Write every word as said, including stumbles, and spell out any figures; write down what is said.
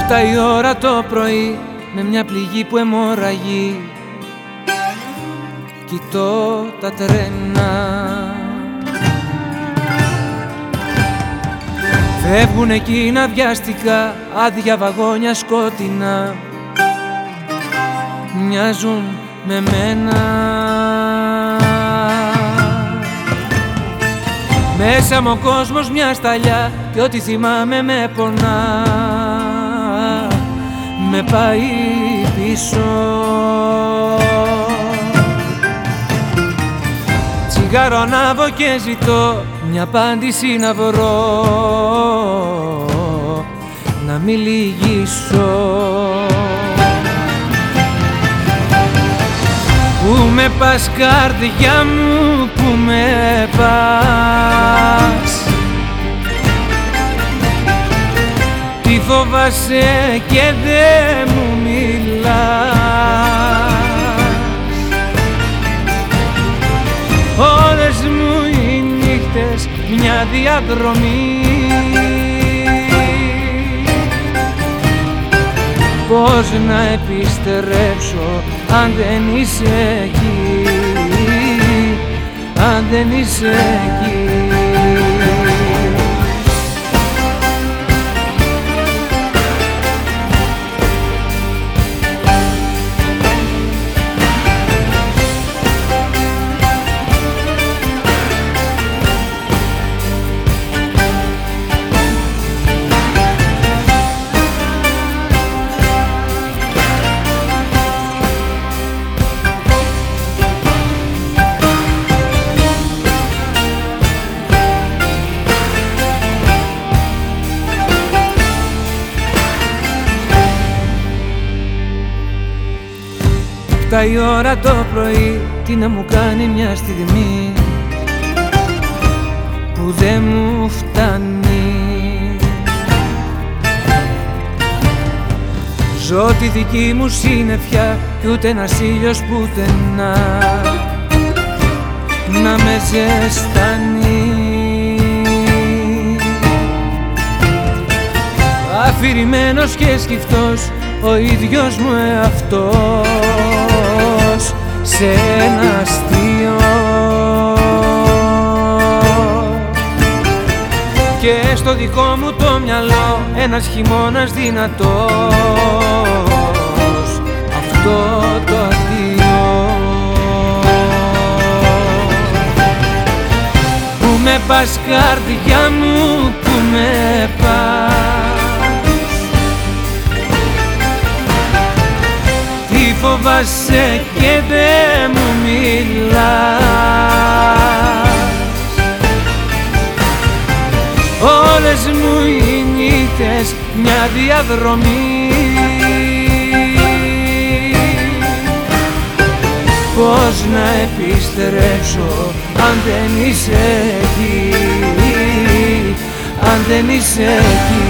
Φτά η ώρα το πρωί με μια πληγή που αιμορραγεί. Κοιτώ τα τρένα, φεύγουν εκείνα βιαστικά άδεια βαγόνια σκότεινα. Μοιάζουν με μένα. Μέσα μου ο κόσμος μια σταλιά και ό,τι θυμάμαι με πονά. Με πάει πίσω. Τσιγάρο ανάβω και ζητώ μια απάντηση να βρω, να μην λυγίσω. Πού με πας καρδιά μου, πού με πας? Τι φοβάσαι και δε μου μιλάς? Όλες μου οι νύχτες μια διαδρομή. Πώς να επιστρέψω αν δεν είσαι εκεί, αν δεν είσαι εκεί? Φτά η ώρα το πρωί, τι να μου κάνει μια στιγμή που δεν μου φτάνει. Ζω τη δική μου συννεφιά κι ούτε ένας ήλιος πουθενά να με ζεστάνει. Αφηρημένος και σκυφτός ο ίδιος μου εαυτός σε ένα αστείο, και στο δικό μου το μυαλό ένας χειμώνας δυνατός, αυτό το αντίο. Πού με πας καρδιά μου, πού με πας? Τι φοβάσαι και δε μου μιλάς? Όλες μου οι νύχτες μια διαδρομή. Πώς να επιστρέψω αν δεν είσαι εκεί, αν δεν είσαι εκεί?